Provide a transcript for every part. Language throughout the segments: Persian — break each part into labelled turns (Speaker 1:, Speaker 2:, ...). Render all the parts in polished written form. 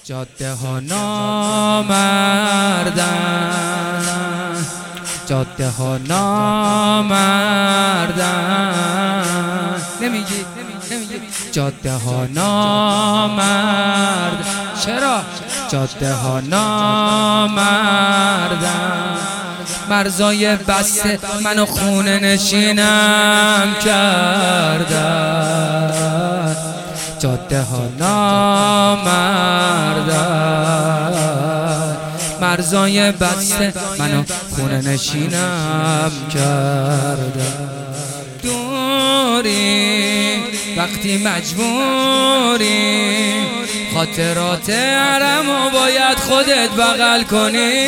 Speaker 1: جاده ها نامردن، جاده ها نامردن. نمیگی جاده ها نامرد، چرا؟ جاده ها نامردن. مرزای بسته منو خونه نشینم کردن، جاده ها نامردن. مرزای بسته منو خونه نشینم کردن. دوری وقتی مجبوری، خاطرات حرمو باید خودت بغل کنی.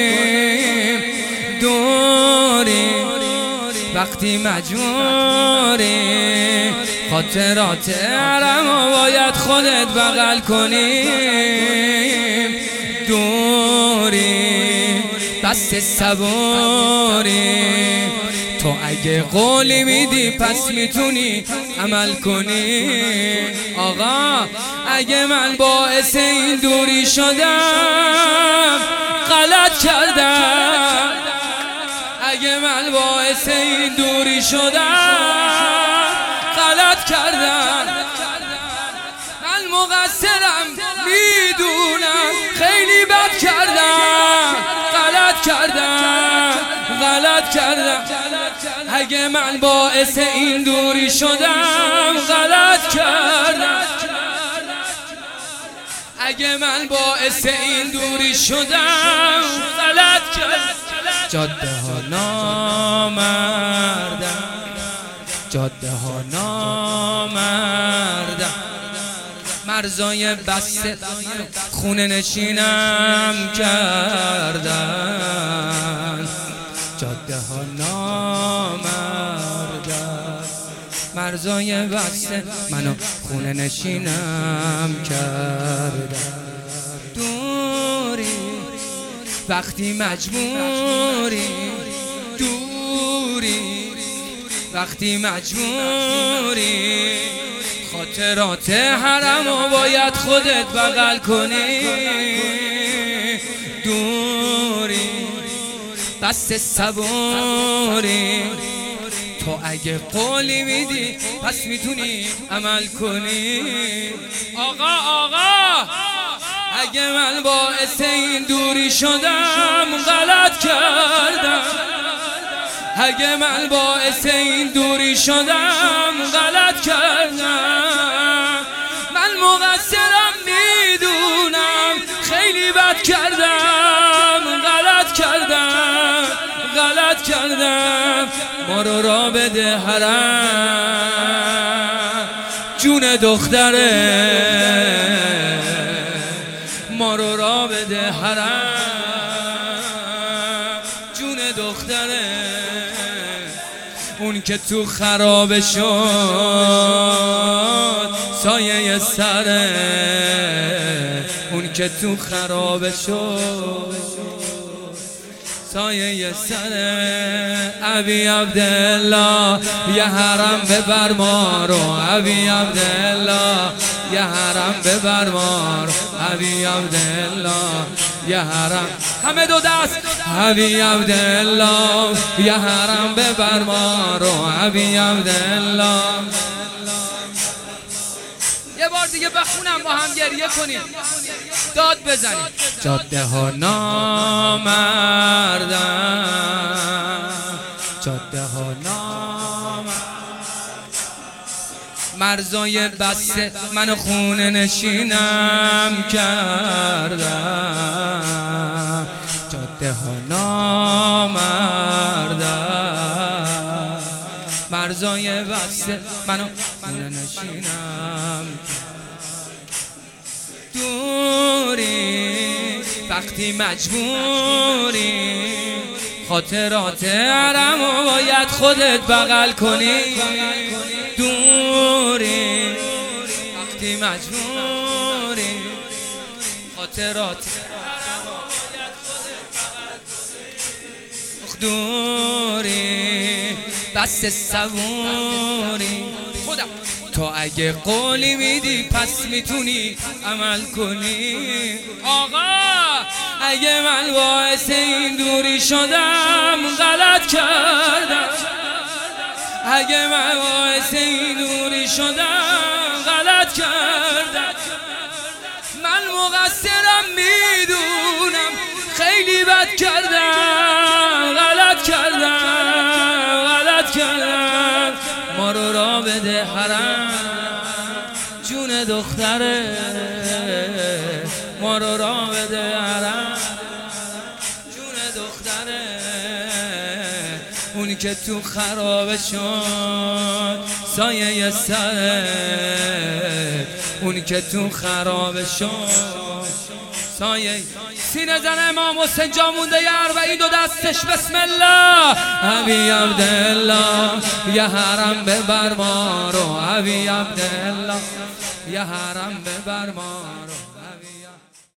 Speaker 1: دوری وقتی مجبوری، خاطرات حرمو باید خودت بغل کنی. دوری دست صبوری، تو اگه قولی میدی پس میتونی عمل کنی. آقا اگه من باعث این دوری شدم غلط کردم، اگه من باعث این دوری شدم غلط کردم. من مقصرم میدونم، خیلی بد کردم، غلط کردم، غلط کردم. اگه من باعث این دوری شدم غلط کردم، اگه من باعث این دوری شدم غلط کردم. جاده ها نامردن، جاده ها نامردن. مرزای بسته خونه نشینم کردن، جاده ها نامردن. مرزای بسته منو خونه نشینم کردن. دوری وقتی مجبوری، دوری وقتی مجبوری، خاطرات حرمو باید خودت بغل کنی. دوری دست صبوری، تو اگه قولی میدی پس میتونی عمل کنی. آقا اگه من باعث این دوری شدم غلط کردم، اگه من باعث این دوری شدم غلط کردم. من مقصرم میدونم، خیلی بد کردم، غلط کردم، غلط کردم. ما رو را بده حرم جون دختره، ما رو را بده حرم جون دختره. اون که تو خرابه شد سایه سره، اون که تو خرابه شد سایه سره. ابی عبدالله یه حرم ببر ما رو، ابی عبدالله یه حرم ببر ما رو، ابی عبدالله یه حرم. همه دو دست. ابی عبدالله یه حرم ببر ما رو، ابی عبدالله. یه بار دیگه بخونم با هم گریه کنیم، داد بزنیم. جاده ها نامردن، جاده ها نامردن. مرزای بسته منو خونه نشینم کردن، جاده ها نامردن. مرزای بسته منو خونه نشینم. دوری وقتی مجبوری، خاطرات حرمو باید خودت بغل کنی. دوری وقتی مجبوری، خاطرات حرمو باید خودت بغل کنی. دوری دست صبوری، خودم تو اگه قولی میدی پس میتونی عمل کنی. آقا اگه من باعث این دوری شدم غلط کردم، اگه من باعث این دوری شدم غلط کردم. من مقصرم میدونم، خیلی بد کردم، غلط کردم، غلط کردم. ما رو را بده حرم جون دختره، ما رو را بده حرم جون دختره. اونی که تو خرابه شد سایه سره، اونی که تو خرابه شد سایه. سینه زن امام حسین جا مونده اربعین دو دستش بسم الله. ابی عبدالله یه حرم ببر ما رو، ابی عبدالله یه حرم ببر ما رو.